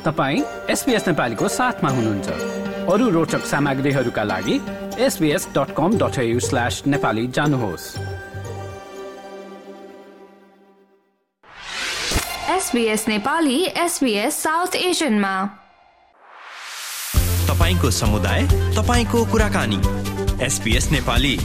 तपाईं SBS नेपालीको साथमा हुनुहुन्छ। अरू रोचक सामग्रीहरूका लागि sbs.com.au/nepali जानुहोस्। SBS नेपाली SBS साउथ एशियनमा तपाईको समुदाय, तपाईको कुराकानी। SBS नेपाली।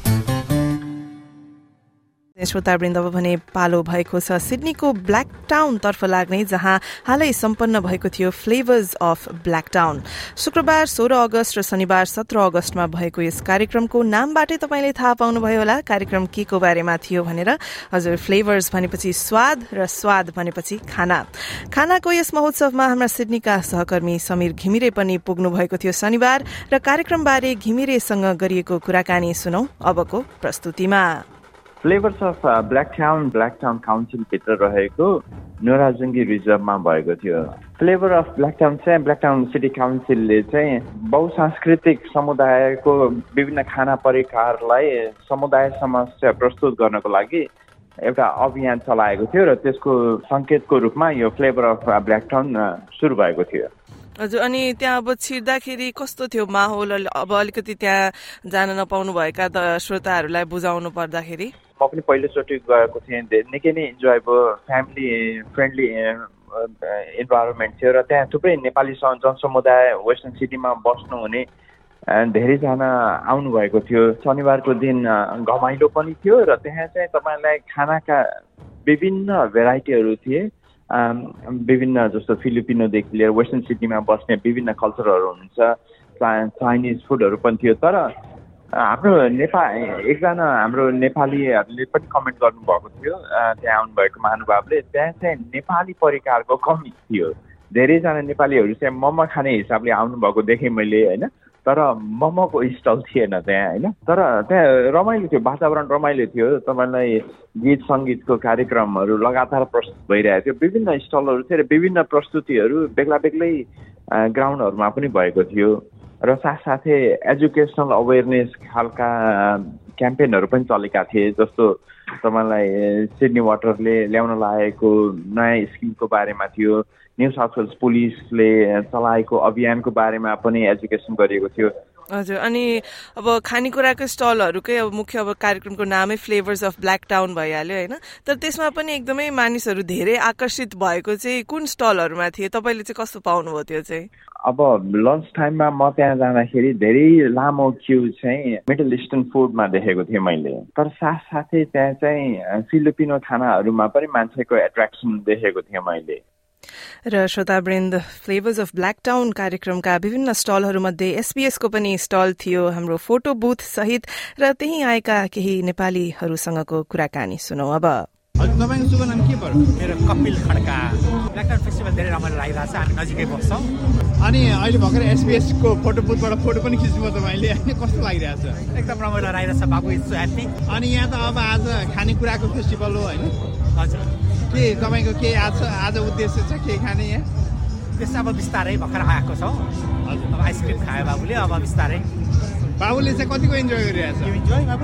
श्रोतावृन्द भने पालो भएको छ सिडनीको ब्ल्याक टाउन तर्फ लाग्ने, जहाँ हालै सम्पन्न भएको थियो फ्लेभर्स अफ ब्ल्याक टाउन। शुक्रबार 16 अगस्त र शनिबार 17 अगस्तमा भएको यस कार्यक्रमको नामबाटै तपाईले थाहा पाउनुभयो होला कार्यक्रम के को बारेमा थियो भनेर। हजुर, फ्लेभर्स भनेपछि स्वाद र स्वाद भनेपछि खाना। खानाको यस महोत्सवमा हाम्रा सिडनीका सहकर्मी समीर घिमिरे पनि पुग्नु भएको थियो शनिबार, र कार्यक्रमबारे घिमिरेसँग गरिएको कुराकानी सुनौ अबको प्रस्तुतिमा। फ्लेभर्स अफ ब्ल्याक टाउन काउन्सिलभित्र रहेको नोराजुङ्गी रिजर्भमा भएको थियो। फ्लेभर अफ ब्ल्याक टाउन चाहिँ ब्ल्याक टाउन सिटी काउन्सिलले चाहिँ बहुसांस्कृतिक समुदायको विभिन्न खाना परिकारलाई समुदाय समक्ष प्रस्तुत गर्नको लागि एउटा अभियान चलाएको थियो, र त्यसको सङ्केतको रूपमा यो फ्लेभर अफ ब्ल्याक टाउन सुरु भएको थियो। हजुर, अनि त्यहाँ अब छिर्दाखेरि कस्तो थियो माहौल? अब अलिकति त्यहाँ जान नपाउनु भएका श्रोताहरूलाई बुझाउनु पर्दाखेरि। म पनि पहिलोचोटि गएको थिएँ, निकै नै इन्जोय भयो। फ्यामिली फ्रेन्डली इन्भाइरोमेन्ट थियो, र त्यहाँ थुप्रै नेपाली जनसमुदाय वेस्टर्न सिटीमा बस्नुहुने धेरैजना आउनुभएको थियो। शनिबारको दिन घमाइलो पनि थियो, र त्यहाँ चाहिँ तपाईँलाई खानाका विभिन्न भेराइटीहरू थिए। विभिन्न जस्तो फिलिपिनोदेखि लिएर वेस्टर्न सिटीमा बस्ने विभिन्न कल्चरहरू हुन्छ, चाइनिज फुडहरू पनि थियो। तर हाम्रो एकजना हाम्रो नेपालीहरूले पनि कमेन्ट गर्नुभएको थियो, त्यहाँ आउनुभएको महानुभावले, त्यहाँ चाहिँ नेपाली परिकारको कमी थियो। धेरैजना नेपालीहरू चाहिँ मोमो खाने हिसाबले आउनुभएको देखेँ मैले, होइन। तर मोमोको स्टल थिएन त्यहाँ, होइन। तर त्यहाँ रमाइलो थियो, वातावरण रमाइलो थियो। तपाईँलाई गीत सङ्गीतको कार्यक्रमहरू लगातार प्रस्तुत भइरहेको थियो। विभिन्न स्टलहरू थिए र विभिन्न प्रस्तुतिहरू बेग्ला बेग्लै ग्राउन्डहरूमा पनि भएको थियो, र साथसाथै एजुकेसनल अवेरनेस खालका क्याम्पेनहरू पनि चलेका थिए। जस्तो तपाईँलाई सिडनी वाटरले ल्याउन लागेको नयाँ स्किमको बारेमा थियो, न्यू साउथ वेल्स पुलिसले चलाएको अभियानको बारेमा पनि एजुकेसन गरिएको थियो। हजुर, अनि अब खानेकुराको स्टलहरूकै अब मुख्य अब कार्यक्रमको नामै फ्लेभर्स अफ ब्ल्याक टाउन भइहाल्यो, होइन। तर त्यसमा पनि एकदमै मानिसहरू धेरै आकर्षित भएको चाहिँ कुन स्टलहरूमा थिए? तपाईँले चाहिँ कस्तो पाउनुभयो त्यो चाहिँ? अब लन्च टाइममा म त्यहाँ जाँदाखेरि धेरै लामो क्यू चाहिँ मिडल इस्टर्न फुडमा देखेको थिएँ मैले। तर साथसाथै त्यहाँ चाहिँ फिलिपिनो खानाहरूमा पनि मान्छेको एट्र्याक्सन देखेको थिएँ मैले। र श्रोतावृन्द, फ्लेभर्स अफ ब्ल्याक टाउन कार्यक्रमका विभिन्न स्टलहरूमध्ये एसबीएसको पनि स्टल थियो, हाम्रो फोटो बुथ सहित, र त्यही आएका केही नेपालीहरूसँगको कुराकानी सुनौ अब। तपाईँको शुभ नाम के पर्यो? मेरो Kapil Khadka. Blacktown festival धेरै रमाइलो लागिरहेको छ, हामी नजिकै बस्छौँ। अनि अहिले भर्खर एसबीएसको फोटो बुथबाट फोटो पनि खिच्नुभयो तपाईँले, कस्तो लागिरहेको छ? एकदम रमाइलो लागिरहेको छ बाबु, इट्स सो ह्याप्पी। अनि यहाँ त अब आज खानेकुराको फेस्टिभल हो, होइन? हजुर। के तपाईँको के आज उद्देश्य छ के खाने यहाँ? त्यसो अब बिस्तारै भर्खर आएको छौँ। हजुर, अब आइसक्रिम खायो बाबुले, अब बिस्तारै। बाबुले चाहिँ कतिको इन्जोय गरिरहेको छ? इन्जोय बाबु,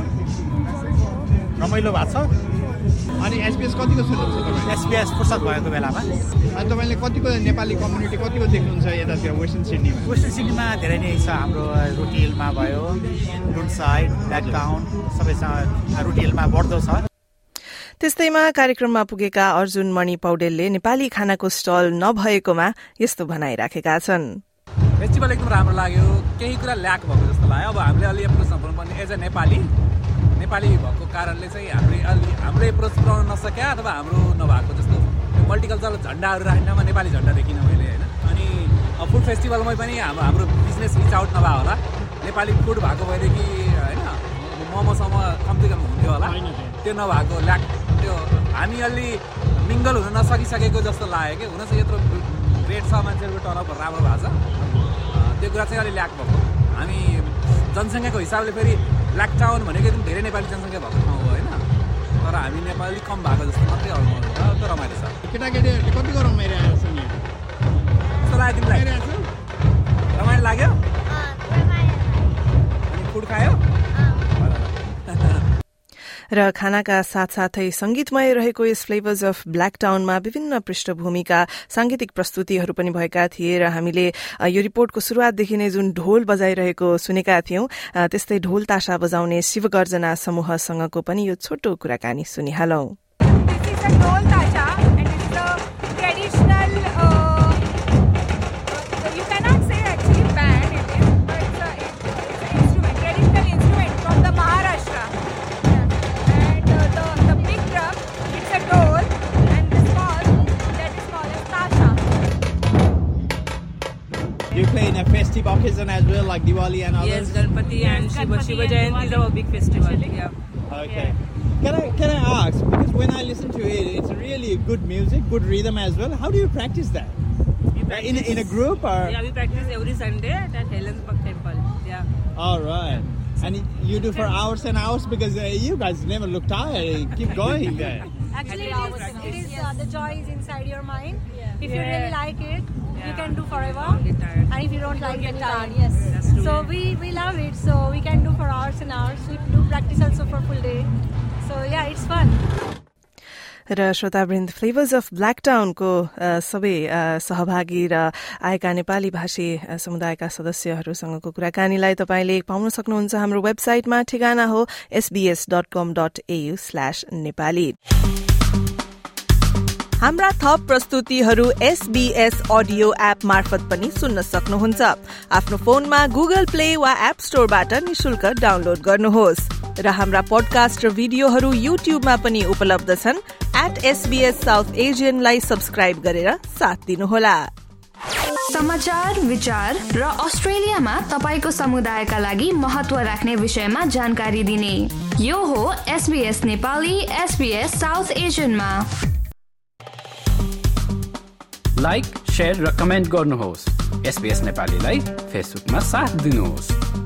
रमाइलो भएको छ। अनि एसबीएस कतिको सुन्नुहुन्छ तपाईँ? एसबीएस फुर्सद भएको बेलामा। अनि तपाईँले कतिको नेपाली कम्युनिटी कतिको देख्नुहुन्छ यतातिर वेस्टर्न सिडनीमा? वेस्टर्न सिडनीमा धेरै नै छ। हाम्रो रुटी हिलमा भयो, लुन्साइड, ब्ल्याक टाउन, सबैसँग रुटी हिलमा बढ्दो छ। त्यस्तैमा कार्यक्रममा पुगेका अर्जुन मणि पौडेलले नेपाली खानाको स्टल नभएकोमा यस्तो भनाइराखेका छन्। फेस्टिभल एकदम राम्रो लाग्यो, केही कुरा ल्याक भएको जस्तो लाग्यो। अब हामीले अलि एप्रोच नपर्ने एज अ नेपाली भएको कारणले चाहिँ हाम्रो एप्रोच पुऱ्याउन नसक्या, अथवा हाम्रो नभएको जस्तो मल्टिकल्चरल झन्डाहरू राख्नमा नेपाली झन्डा देखिनँ मैले, होइन। अनि फुड फेस्टिभलमै पनि हाम्रो बिजनेस रिच आउट नभए होला, नेपाली फुड भएको भएदेखि, होइन, मोमोसम्म कम्ती कम हुन्थ्यो होला। त्यो नभएको ल्याक, त्यो हामी अलि मिङ्गल हुन नसकिसकेको जस्तो लाग्यो कि। हुन चाहिँ यत्रो ग्रेट छ, मान्छेहरूको टर्नअप राम्रो भएको छ, त्यो कुरा चाहिँ अलि ल्याक भएको। हामी जनसङ्ख्याको हिसाबले फेरि ब्ल्याक टाउन भनेको एकदम धेरै नेपाली जनसङ्ख्या भएको ठाउँ हो, होइन। तर हामी नेपाली कम भएको जस्तो मात्रै त्यो रमाइलो छ। केटाकेटीहरूले कतिको रमाइरहेको छ नि? कस्तो लाग्यो तिमीलाई? रमाइलो लाग्यो? अनि फुड खायो? र खानाका साथसाथै संगीतमय रहेको यस फ्लेभर्स अफ ब्ल्याक टाउनमा विभिन्न पृष्ठभूमिका सांगीतिक प्रस्तुतिहरू पनि भएका थिए र हामीले यो रिपोर्टको सुरुवातदेखि नै जुन ढोल बजाइरहेको सुनेका थियौं त्यस्तै ढोल ताशा बजाउने शिवगर्जना समूहसँगको पनि यो छोटो कुराकानी सुनिहालौं। You play in a festive occasion as well, like Diwali and others? Yes, Ganpati and Shiva Jayanti is our big festival. Yeah. Okay. Can I ask, because when I listen to it, it's really good music, good rhythm as well. How do you practice that? In a group or? Yeah, we practice every Sunday at Helensburgh Temple. Yeah. All right. And you do for hours and hours because you guys never look tired. Keep going there. Actually, it is the joy is inside your mind. If you really like it, you can do forever. And if you don't like it, you can't. Yes. So we love it. So we can do for hours and hours. We do practice also for full day. So yeah, it's fun. र श्रोतावृन्द flavours of black टाउनको सबै सहभागी र आएका नेपाली भाषी समुदायका सदस्यहरूसँगको कुराकानीलाई तपाईले पाउन सक्नुहुन्छ हाम्रो वेबसाइटमा। ठेगाना हो sbs.com.au/nepali। हाम्रा थप प्रस्तुतिहरू SBS अडियो एप मार्फत पनि सुन्न सक्नुहुन्छ। आफ्नो फोनमा गुगल प्ले वा एप स्टोरबाट निशुल्क डाउनलोड गर्नुहोस् र हाम्रा पोडकास्ट र भिडियोहरू युट्युबमा पनि उपलब्ध छन्। @SBS South Asian लाई सब्स्क्राइब गरेर साथ दिनुहोला। समाचार, विचार र अस्ट्रेलियामा तपाईको समुदायका लागि महत्व राख्ने विषयमा जानकारी दिने यो हो SBS नेपाली SBS साउथ एशियनमा। लाइक, शेयर र कमेन्ट गर्नुहोस्। SBS नेपालीलाई फेसबुकमा साथ दिनुहोस्।